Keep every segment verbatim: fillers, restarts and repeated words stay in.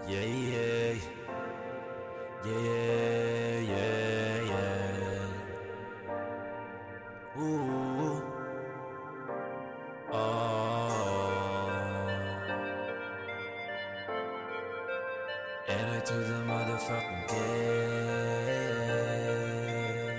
Yeah, yeah, yeah, yeah, yeah. Ooh, oh. And I took the motherfucking game.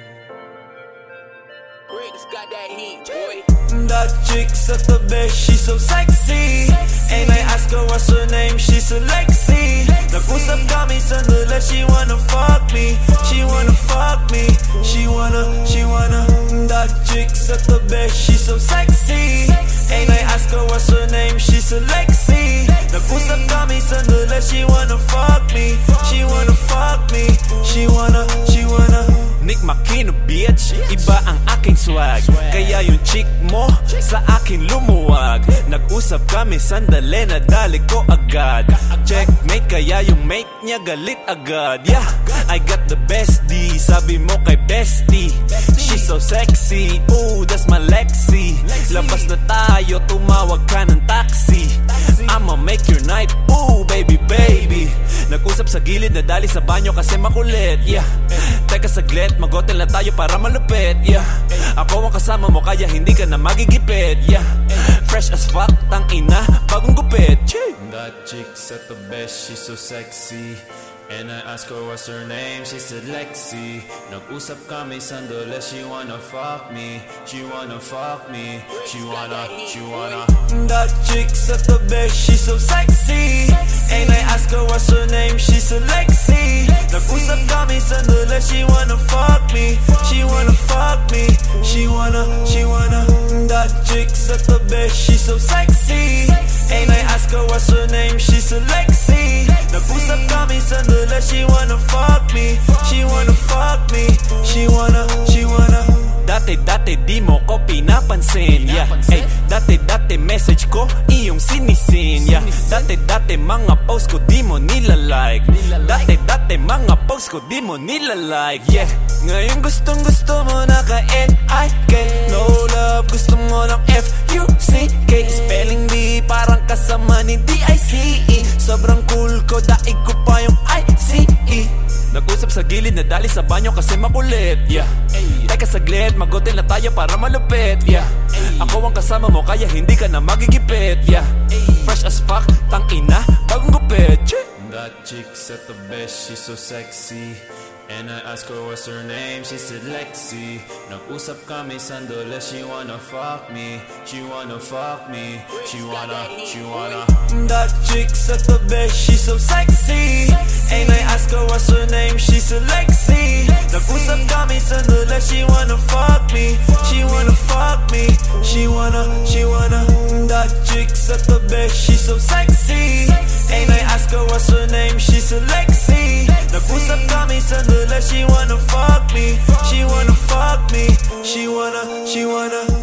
Rick's got that heat, boy. That chick's at the best, she's so sexy. And I ask her what's her name, she's a Lexi. Nag-usap kami sandali, she wanna fuck me. She wanna fuck me. She wanna, she wanna. That chick's at the best, she's so sexy. And I ask her what's her name, she's a Lexi. Nag-usap kami sandali, she wanna fuck me. She wanna fuck me. She wanna, she wanna. Nick Makino bitch, iba ang aking swag. Kaya yung chick mo sa akin lumuwag. Nag-usap kami sandali, nadali ko agad. Checkmate, kaya yung mate niya galit agad. Yeah, I got the bestie, sabi mo kay bestie. She's so sexy, ooh, that's my Lexi. Labas na tayo, tumawag ka ng taxi. I'ma make your night, ooh, baby, baby. Nag-usap sa gilid, nadali sa banyo kasi makulit. Yeah, teka saglit, mag-hotel na tayo para malupit. Yeah, ako ang kasama mo kaya hindi ka na magigipit. Yeah, fresh as fuck, tang ina, bagong gupit. That chick's at the best, she's so sexy. And I ask her what's her name, she said Lexi. Nag-usap kami sandali, she wanna fuck me. She wanna fuck me. She wanna, she wanna. That chick's at the best, she's so sexy. And I ask her what's her name, she said Lexi. Nag-usap kami sandali, she wanna fuck me. She wanna fuck me. She wanna, she wanna. That chick's at the best, she's so sexy. And I ask her what's her name, she said Lexi. Nag-usap kami sandali, she wanna fuck me. She wanna fuck me. She wanna, she wanna. Dati-dati di mo ko pinapansin. Yeah, ay, dati-dati message ko iyong sinisin. Yeah, dati-dati mga post ko di mo nilalike. Dati-dati mga post ko di mo nilalike. Yeah, ngayon gustong gusto mo na ka-N I K. No love, gusto mo ng F U C K. Spelling bee parang kasama ni D I C E. Sobrang cool ko, daig ko pa yung I C E. Nag-usap sa gilid, nadali sa banyo kasi makulit. Yeah, teka saglit, mag-hotel na tayo para malupit. Yeah, ako ang kasama mo kaya hindi ka na magigipit. Yeah, fresh as fuck, tang ina, bagong gupit. That chick's at the best, she's so sexy. And I ask her what's her name, she said Lexi. Nag-usap kami sandali, she wanna fuck me. She wanna fuck me. She wanna, she wanna. That chick's at the best, she's so sexy. And I ask her what's her name, she said Lexi. Nag-usap kami sandali, she wanna fuck me. She wanna fuck me. She wanna, she wanna. That chick's at the best, she's so sexy. And I ask her what's her name, she said Lexi. Nag-usap kami sandali, she wanna fuck me. She wanna fuck me. She wanna, she wanna.